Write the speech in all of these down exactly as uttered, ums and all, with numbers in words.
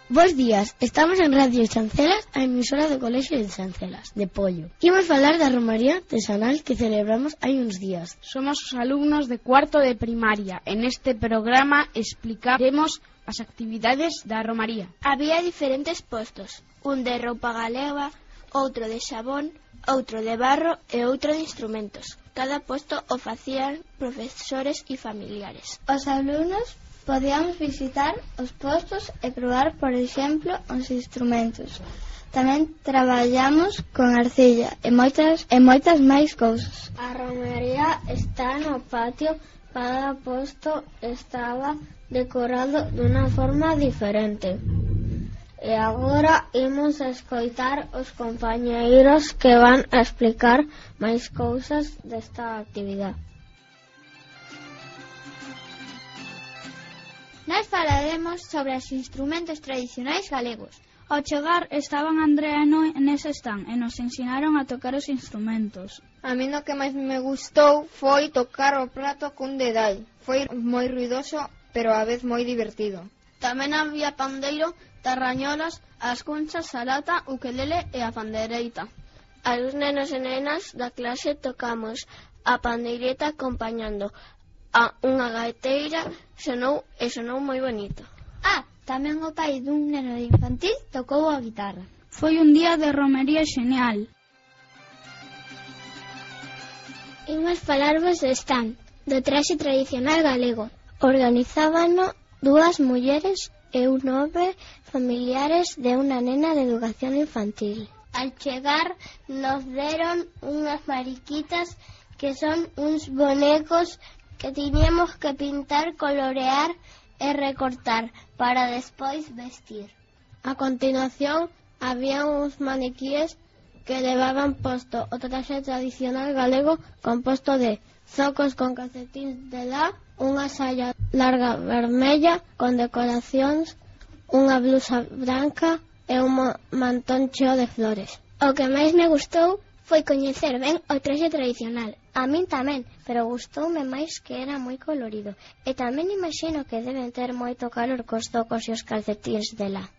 Bos días, estamos en Radio Chancelas, a emisora do Colexio de Chancelas, de Pollo. Imos falar da romaría artesanal que celebramos hai uns días. Somos os alumnos de cuarto de primaria. En este programa explicaremos as actividades da romaría. Había diferentes postos, un de roupa galega, outro de xabón, outro de barro e outro de instrumentos. Cada posto o facían profesores e familiares. Os alumnos podíamos visitar os postos e probar, por exemplo, os instrumentos. Tamén traballamos con arcilla e moitas e moitas máis cousas. A romaría está no patio, cada posto estaba decorado dunha forma diferente. E agora imos a escoitar os compañeiros que van a explicar máis cousas desta actividade. Nós falaremos sobre os instrumentos tradicionais galegos. Ao chegar estaban Andrea e Noé nese stand e nos ensinaron a tocar os instrumentos. A mí no que máis me gustou foi tocar o prato cun dedal. Foi moi ruidoso, pero á vez moi divertido. Tamén había pandeiro, tarrañolas, as cunchas, a lata, ukelele e a pandereita. Os nenos e nenas da clase tocamos a pandeireta acompañando a unha gaiteira, sonou e sonou moi bonito. Ah, tamén o pai dun neno de infantil tocou a guitarra. Foi un día de romería xenial. Imos falarvos do stand do traxe tradicional galego. Organizábano dúas mulleres e un home familiares de unha nena de educación infantil. Al chegar nos deron unhas mariquitas que son uns bonecos que tiñemos que pintar, colorear e recortar para despois vestir. A continuación, había uns maniquíes que levaban posto o traxe tradicional galego composto de zocos con calcetín de lã, unha saia larga vermella con decoracións, unha blusa branca e un mantón cheo de flores. O que máis me gustou foi coñecer ben o traxe tradicional. A min tamén, pero gustoume máis que era moi colorido. E tamén imagino que deben ter moito calor cos zocos e os calcetíns de lã.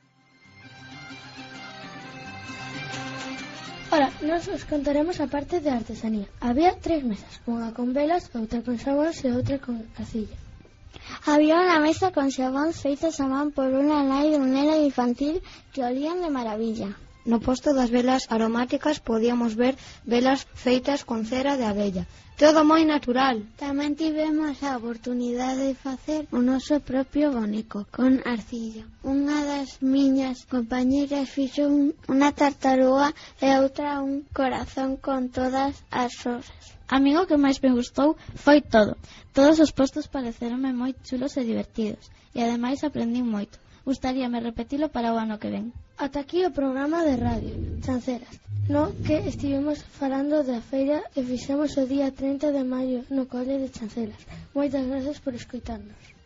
Ora, nos os contaremos a parte de artesanía. Había tres mesas, unha con velas, outra con xabóns e outra con arcilla. Había unha mesa con xabóns feitos a man por unha nai dun neno infantil que olían de maravilla. No posto das velas aromáticas podíamos ver velas feitas con cera de abella. Todo moi natural. Tamén tivemos a oportunidade de facer o noso propio boneco con arcilla. Unha das miñas compañeras fixo un, unha tartaruga e outra un corazón con todas as rosas. A mí o que máis me gustou foi todo. Todos os postos pareceronme moi chulos e divertidos. E ademais aprendín moito. Gustaríame repetilo para o ano que ven. Ata aquí o programa de radio Chancelas, no que estivemos falando da feira e fixemos o día trinta de maio no cole de Chancelas. Moitas grazas por escoitarnos.